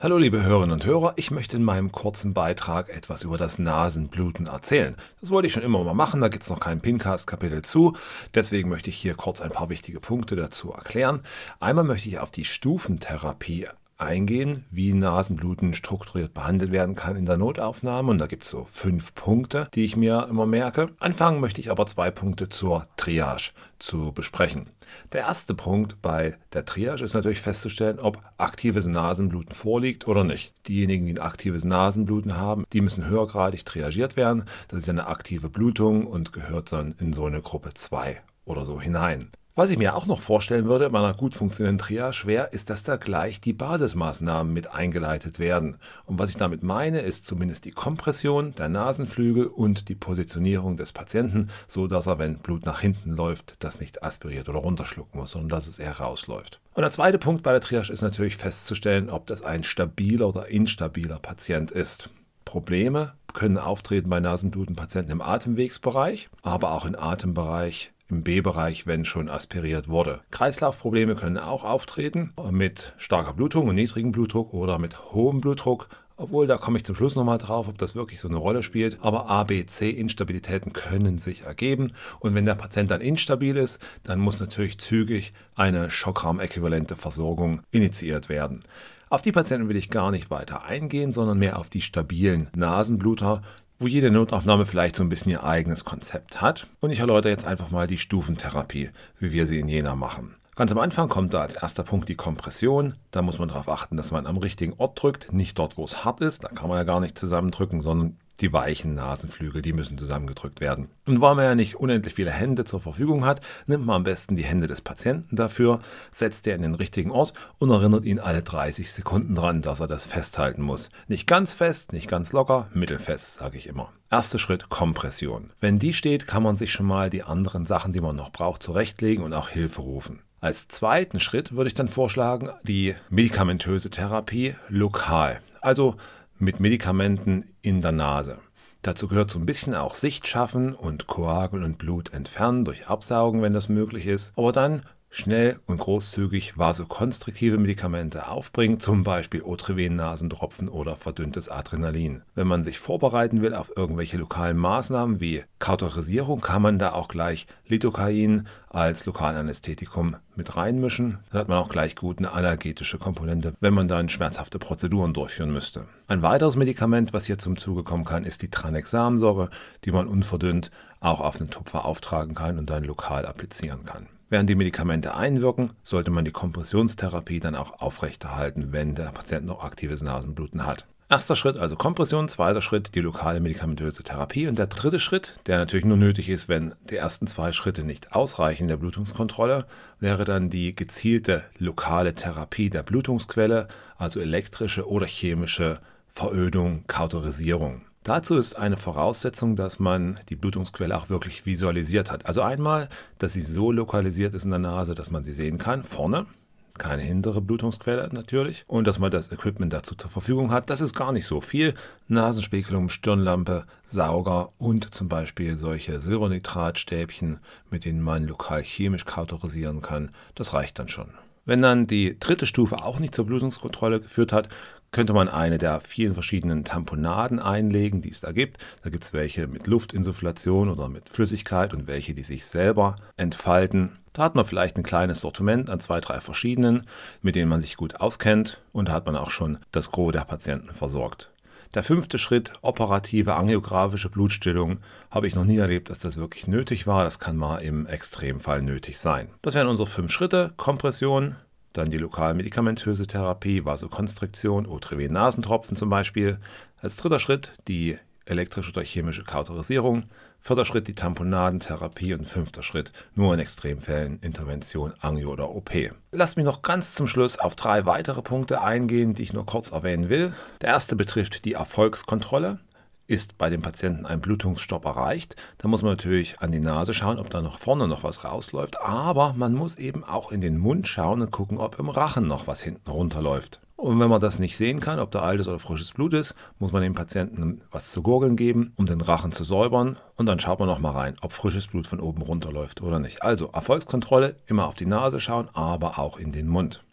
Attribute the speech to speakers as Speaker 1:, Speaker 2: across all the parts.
Speaker 1: Hallo liebe Hörerinnen und Hörer, ich möchte in meinem kurzen Beitrag etwas über das Nasenbluten erzählen. Das wollte ich schon immer mal machen, da gibt es noch kein Pincast-Kapitel zu, deswegen möchte ich hier kurz ein paar wichtige Punkte dazu erklären. Einmal möchte ich auf die Stufentherapie eingehen, wie Nasenbluten strukturiert behandelt werden kann in der Notaufnahme, und da gibt es so 5 Punkte, die ich mir immer merke. Anfangen möchte ich aber 2 Punkte zur Triage zu besprechen. Der erste Punkt bei der Triage ist natürlich festzustellen, ob aktives Nasenbluten vorliegt oder nicht. Diejenigen, die ein aktives Nasenbluten haben, die müssen höhergradig triagiert werden. Das ist ja eine aktive Blutung und gehört dann in so eine Gruppe 2 oder so hinein. Was ich mir auch noch vorstellen würde bei einer gut funktionierenden Triage wäre, ist, dass da gleich die Basismaßnahmen mit eingeleitet werden. Und was ich damit meine, ist zumindest die Kompression der Nasenflügel und die Positionierung des Patienten, so dass er, wenn Blut nach hinten läuft, das nicht aspiriert oder runterschlucken muss, sondern dass es eher rausläuft. Und der zweite Punkt bei der Triage ist natürlich festzustellen, ob das ein stabiler oder instabiler Patient ist. Probleme können auftreten bei Nasenblutenpatienten im Atemwegsbereich, aber auch im Atembereich, im B-Bereich, wenn schon aspiriert wurde. Kreislaufprobleme können auch auftreten mit starker Blutung und niedrigem Blutdruck oder mit hohem Blutdruck. Obwohl, da komme ich zum Schluss nochmal drauf, ob das wirklich so eine Rolle spielt. Aber A, B, C-Instabilitäten können sich ergeben. Und wenn der Patient dann instabil ist, dann muss natürlich zügig eine Schockraum-äquivalente Versorgung initiiert werden. Auf die Patienten will ich gar nicht weiter eingehen, sondern mehr auf die stabilen Nasenbluter, wo jede Notaufnahme vielleicht so ein bisschen ihr eigenes Konzept hat. Und ich erläutere jetzt einfach mal die Stufentherapie, wie wir sie in Jena machen. Ganz am Anfang kommt da als erster Punkt die Kompression. Da muss man darauf achten, dass man am richtigen Ort drückt, nicht dort, wo es hart ist. Da kann man ja gar nicht zusammendrücken, sondern die weichen Nasenflügel, die müssen zusammengedrückt werden. Und weil man ja nicht unendlich viele Hände zur Verfügung hat, nimmt man am besten die Hände des Patienten dafür, setzt er in den richtigen Ort und erinnert ihn alle 30 Sekunden dran, dass er das festhalten muss. Nicht ganz fest, nicht ganz locker, mittelfest, sage ich immer. Erster Schritt, Kompression. Wenn die steht, kann man sich schon mal die anderen Sachen, die man noch braucht, zurechtlegen und auch Hilfe rufen. Als zweiten Schritt würde ich dann vorschlagen, die medikamentöse Therapie lokal, also mit Medikamenten in der Nase. Dazu gehört so ein bisschen auch Sicht schaffen und Koagul und Blut entfernen durch Absaugen, wenn das möglich ist. Aber dann schnell und großzügig vasokonstriktive Medikamente aufbringen, zum Beispiel Otrivin-Nasentropfen oder verdünntes Adrenalin. Wenn man sich vorbereiten will auf irgendwelche lokalen Maßnahmen wie Kauterisierung, kann man da auch gleich Lidocain als Lokalanästhetikum mit reinmischen. Dann hat man auch gleich gut eine analgetische Komponente, wenn man dann schmerzhafte Prozeduren durchführen müsste. Ein weiteres Medikament, was hier zum Zuge kommen kann, ist die Tranexamsäure, die man unverdünnt auch auf einen Tupfer auftragen kann und dann lokal applizieren kann. Während die Medikamente einwirken, sollte man die Kompressionstherapie dann auch aufrechterhalten, wenn der Patient noch aktives Nasenbluten hat. Erster Schritt also Kompression, zweiter Schritt die lokale medikamentöse Therapie und der dritte Schritt, der natürlich nur nötig ist, wenn die ersten 2 Schritte nicht ausreichen der Blutungskontrolle, wäre dann die gezielte lokale Therapie der Blutungsquelle, also elektrische oder chemische Verödung, Kauterisierung. Dazu ist eine Voraussetzung, dass man die Blutungsquelle auch wirklich visualisiert hat. Also einmal, dass sie so lokalisiert ist in der Nase, dass man sie sehen kann, vorne, keine hintere Blutungsquelle natürlich, und dass man das Equipment dazu zur Verfügung hat. Das ist gar nicht so viel. Nasenspiegelung, Stirnlampe, Sauger und zum Beispiel solche Silbernitratstäbchen, mit denen man lokal chemisch kauterisieren kann. Das reicht dann schon. Wenn dann die dritte Stufe auch nicht zur Blutungskontrolle geführt hat, könnte man eine der vielen verschiedenen Tamponaden einlegen, die es da gibt. Da gibt es welche mit Luftinsufflation oder mit Flüssigkeit und welche, die sich selber entfalten. Da hat man vielleicht ein kleines Sortiment an 2, 3 verschiedenen, mit denen man sich gut auskennt, und da hat man auch schon das Gros der Patienten versorgt. Der 5. Schritt, operative angiografische Blutstillung, habe ich noch nie erlebt, dass das wirklich nötig war. Das kann mal im Extremfall nötig sein. Das wären unsere 5 Schritte: Kompression, dann die lokal medikamentöse Therapie, Vasokonstriktion, Otrivin-Nasentropfen zum Beispiel. Als dritter Schritt die elektrische oder chemische Kauterisierung. 4. Schritt die Tamponadentherapie und 5. Schritt nur in Extremfällen Intervention, Angio oder OP. Lasst mich noch ganz zum Schluss auf 3 weitere Punkte eingehen, die ich nur kurz erwähnen will. Der erste betrifft die Erfolgskontrolle. Ist bei dem Patienten ein Blutungsstopp erreicht, dann muss man natürlich an die Nase schauen, ob da noch vorne noch was rausläuft, aber man muss eben auch in den Mund schauen und gucken, ob im Rachen noch was hinten runterläuft. Und wenn man das nicht sehen kann, ob da altes oder frisches Blut ist, muss man dem Patienten was zu gurgeln geben, um den Rachen zu säubern, und dann schaut man noch mal rein, ob frisches Blut von oben runterläuft oder nicht. Also Erfolgskontrolle, immer auf die Nase schauen, aber auch in den Mund.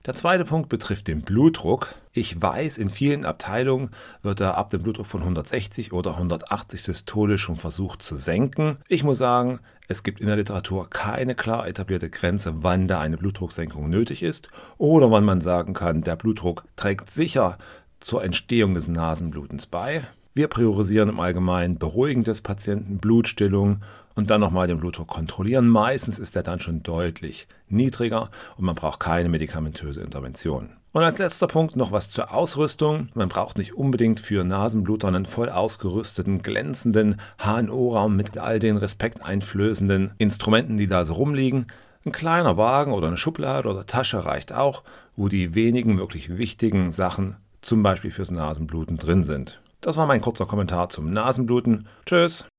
Speaker 1: Der zweite Punkt betrifft den Blutdruck. Ich weiß, in vielen Abteilungen wird er ab dem Blutdruck von 160 oder 180 Systole schon versucht zu senken. Ich muss sagen, es gibt in der Literatur keine klar etablierte Grenze, wann da eine Blutdrucksenkung nötig ist oder wann man sagen kann, der Blutdruck trägt sicher zur Entstehung des Nasenblutens bei. Wir priorisieren im Allgemeinen Beruhigen des Patienten, Blutstillung und dann nochmal den Blutdruck kontrollieren. Meistens ist er dann schon deutlich niedriger und man braucht keine medikamentöse Intervention. Und als letzter Punkt noch was zur Ausrüstung. Man braucht nicht unbedingt für Nasenbluter einen voll ausgerüsteten, glänzenden HNO-Raum mit all den respekteinflößenden Instrumenten, die da so rumliegen. Ein kleiner Wagen oder eine Schublade oder Tasche reicht auch, wo die wenigen wirklich wichtigen Sachen, zum Beispiel fürs Nasenbluten, drin sind. Das war mein kurzer Kommentar zum Nasenbluten. Tschüss!